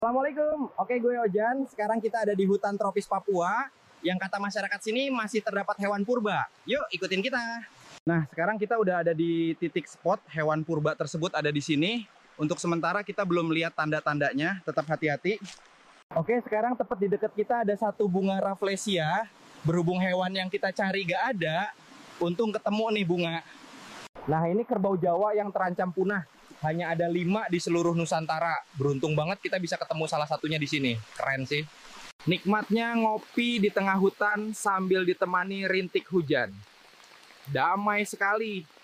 Assalamualaikum. Oke, gue Ojan. Sekarang kita ada di hutan tropis Papua yang kata masyarakat sini masih terdapat hewan purba. Yuk, ikutin kita. Nah, sekarang kita udah ada di titik spot hewan purba tersebut ada di sini. Untuk sementara kita belum lihat tanda-tandanya, tetap hati-hati. Oke, sekarang tepat di dekat kita ada satu bunga rafflesia. Berhubung hewan yang kita cari gak ada, untung ketemu nih bunga. Nah, ini kerbau Jawa yang terancam punah. Hanya ada 5 di seluruh Nusantara. Beruntung banget kita bisa ketemu salah satunya di sini. Keren sih. Nikmatnya ngopi di tengah hutan sambil ditemani rintik hujan. Damai sekali.